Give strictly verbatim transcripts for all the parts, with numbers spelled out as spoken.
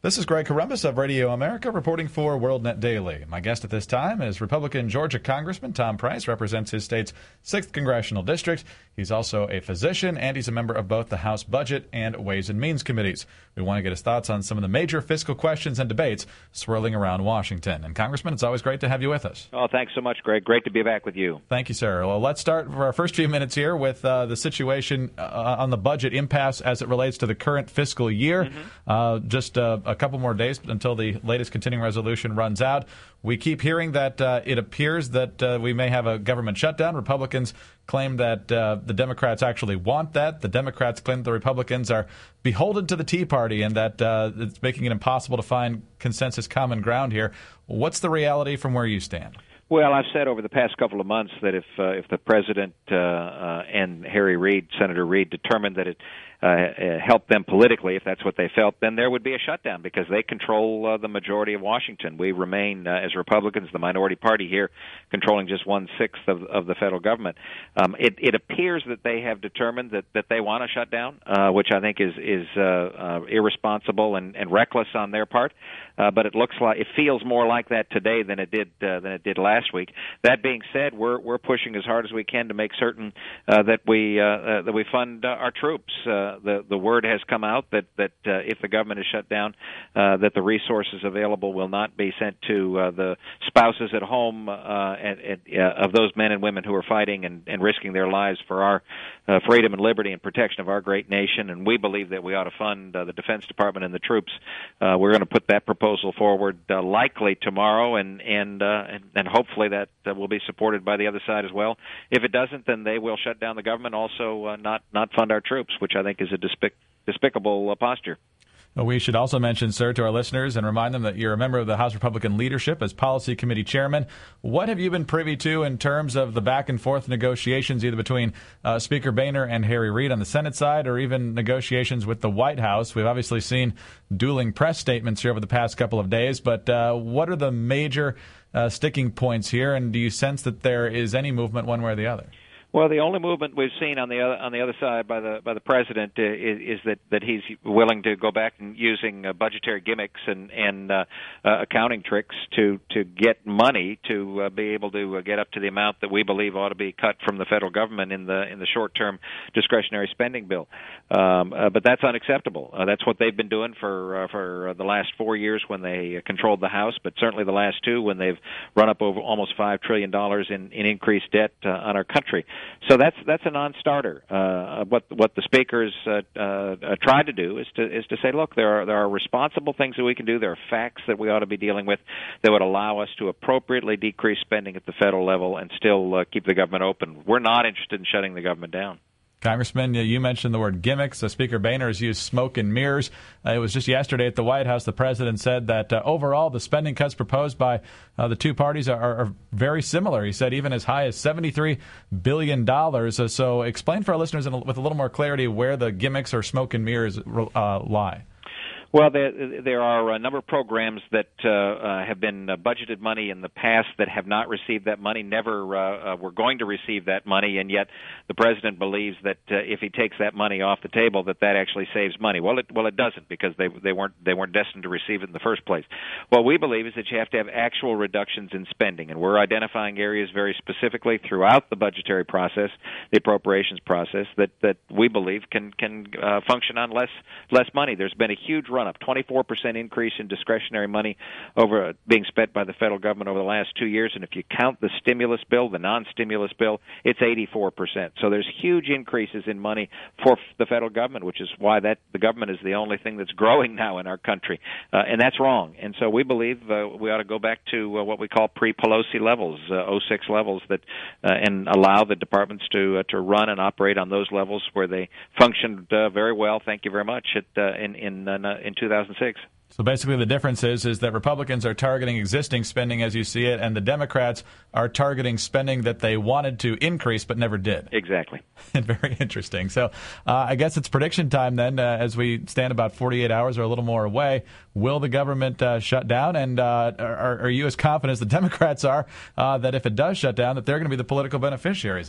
This is Greg Corombos of Radio America reporting for WorldNet Daily. My guest at this time is Republican Georgia Congressman Tom Price, represents his state's sixth Congressional District. He's also a physician, and he's a member of both the House Budget and Ways and Means Committees. We want to get his thoughts on some of the major fiscal questions and debates swirling around Washington. And Congressman, it's always great to have you with us. Oh, thanks so much, Greg. Great to be back with you. Thank you, sir. Well, let's start for our first few minutes here with uh, the situation uh, on the budget impasse as it relates to the current fiscal year. Mm-hmm. Uh, just uh, a couple more days until the latest continuing resolution runs out. We keep hearing that uh, it appears that uh, we may have a government shutdown. Republicans claim that uh, the Democrats actually want that. The Democrats claim that the Republicans are beholden to the Tea Party and that uh, it's making it impossible to find consensus common ground here. What's the reality from where you stand? Well, I've said over the past couple of months that if uh, if the president uh, uh, and Harry Reid, Senator Reid, determined that it uh, uh, helped them politically, if that's what they felt, then there would be a shutdown because they control uh, the majority of Washington. We remain, uh, as Republicans, the minority party here, controlling just one-sixth of, of the federal government. Um, it, it appears that they have determined that, that they want a shutdown, uh, which I think is, is uh, uh, irresponsible and, and reckless on their part. Uh, but it looks like it feels more like that today than it did uh, than it did last week. That being said, we're we're pushing as hard as we can to make certain uh, that we uh, uh, that we fund uh, our troops. Uh, the the word has come out that that uh, if the government is shut down, uh, that the resources available will not be sent to uh, the spouses at home uh, at, at, uh, of those men and women who are fighting and, and risking their lives for our uh, freedom and liberty and protection of our great nation. And we believe that we ought to fund uh, the Defense Department and the troops. Uh, we're going to put that proposal forward uh, likely tomorrow, and and, uh, and and hopefully that uh, will be supported by the other side as well. If it doesn't, then they will shut down the government, also uh, not not fund our troops, which I think is a despic- despicable uh, posture. We should also mention, sir, to our listeners and remind them that you're a member of the House Republican leadership as Policy Committee Chairman. What have you been privy to in terms of the back-and-forth negotiations either between uh, Speaker Boehner and Harry Reid on the Senate side or even negotiations with the White House? We've obviously seen dueling press statements here over the past couple of days, but uh, what are the major uh, sticking points here, and do you sense that there is any movement one way or the other? Well, the only movement we've seen on the other on the other side by the by the president uh, is, is that, that he's willing to go back and using uh, budgetary gimmicks and and uh, uh, accounting tricks to to get money to uh, be able to uh, get up to the amount that we believe ought to be cut from the federal government in the in the short term discretionary spending bill. Um, uh, but that's unacceptable. Uh, that's what they've been doing for uh, for the last four years when they uh, controlled the House, but certainly the last two when they've run up over almost five trillion dollars in, in increased debt uh, on our country. So that's that's a non-starter. Uh, what what the speakers uh, uh, tried to do is to is to say, look, there are there are responsible things that we can do. There are facts that we ought to be dealing with that would allow us to appropriately decrease spending at the federal level and still uh, keep the government open. We're not interested in shutting the government down. Congressman, you mentioned the word gimmicks. Uh, Speaker Boehner has used smoke and mirrors. Uh, it was just yesterday at the White House the president said that uh, overall the spending cuts proposed by uh, the two parties are, are very similar. He said even as high as seventy-three billion dollars. Uh, so explain for our listeners in a, with a little more clarity where the gimmicks or smoke and mirrors uh, lie. Well, there, there are a number of programs that uh, uh, have been uh, budgeted money in the past that have not received that money, never uh, uh, were going to receive that money, and yet the president believes that uh, if he takes that money off the table, that that actually saves money. Well, it well it doesn't because they they weren't they weren't destined to receive it in the first place. What we believe is that you have to have actual reductions in spending, and we're identifying areas very specifically throughout the budgetary process, the appropriations process, that that we believe can can uh, function on less less money. There's been a huge run up, twenty-four percent increase in discretionary money over uh, being spent by the federal government over the last two years. And if you count the stimulus bill, the non-stimulus bill, it's eighty-four percent. So there's huge increases in money for the federal government, which is why that the government is the only thing that's growing now in our country. Uh, and that's wrong. And so we believe uh, we ought to go back to uh, what we call pre-Pelosi levels, uh, oh six levels, that uh, and allow the departments to uh, to run and operate on those levels where they functioned uh, very well. Thank you very much. At, uh, in in uh, in two thousand six. So basically the difference is, is that Republicans are targeting existing spending as you see it, and the Democrats are targeting spending that they wanted to increase but never did. Exactly. Very interesting. So uh, I guess it's prediction time then uh, as we stand about forty-eight hours or a little more away. Will the government uh, shut down? And uh, are, are you as confident as the Democrats are uh, that if it does shut down, that they're going to be the political beneficiaries of this?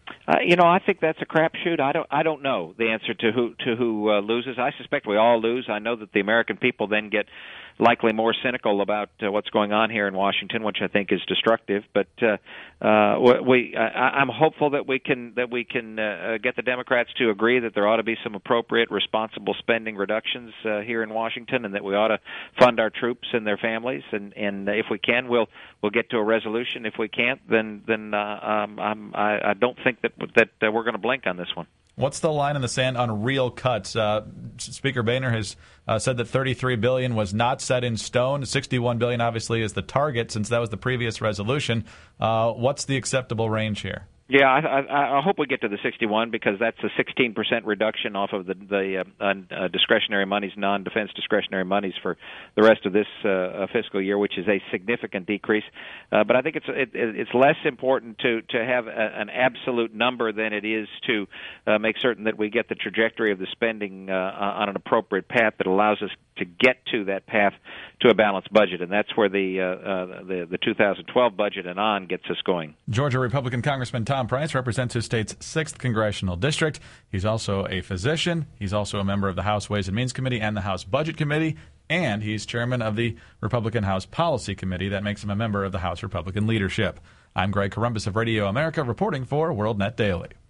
Uh, you know, I think that's a crapshoot. I don't. I don't know the answer to who to who uh, loses. I suspect we all lose. I know that the American people then get likely more cynical about uh, what's going on here in Washington, which I think is destructive. But uh, uh, we, I, I'm hopeful that we can that we can uh, get the Democrats to agree that there ought to be some appropriate, responsible spending reductions uh, here in Washington, and that we ought to fund our troops and their families. And, and if we can, we'll we'll get to a resolution. If we can't, then then uh, um, I'm, I, I don't think that that uh, we're going to blink on this one. What's the line in the sand on real cuts? Uh, Speaker Boehner has uh, said that thirty-three billion dollars was not set in stone. sixty-one billion dollars obviously is the target since that was the previous resolution. Uh, what's the acceptable range here? Yeah, I, I, I hope we get to the sixty-one because that's a sixteen percent reduction off of the, the uh, uh, discretionary monies, non-defense discretionary monies for the rest of this uh, fiscal year, which is a significant decrease. Uh, but I think it's it, it's less important to to have a, an absolute number than it is to uh, make certain that we get the trajectory of the spending uh, on an appropriate path that allows us to get to that path to a balanced budget, and that's where the uh, uh, the, the two thousand twelve budget and on gets us going. Georgia Republican Congressman Tom Price represents his state's sixth congressional district. He's also a physician. He's also a member of the House Ways and Means Committee and the House Budget Committee, and he's chairman of the Republican House Policy Committee. That makes him a member of the House Republican leadership. I'm Greg Corombos of Radio America, reporting for WorldNet Daily.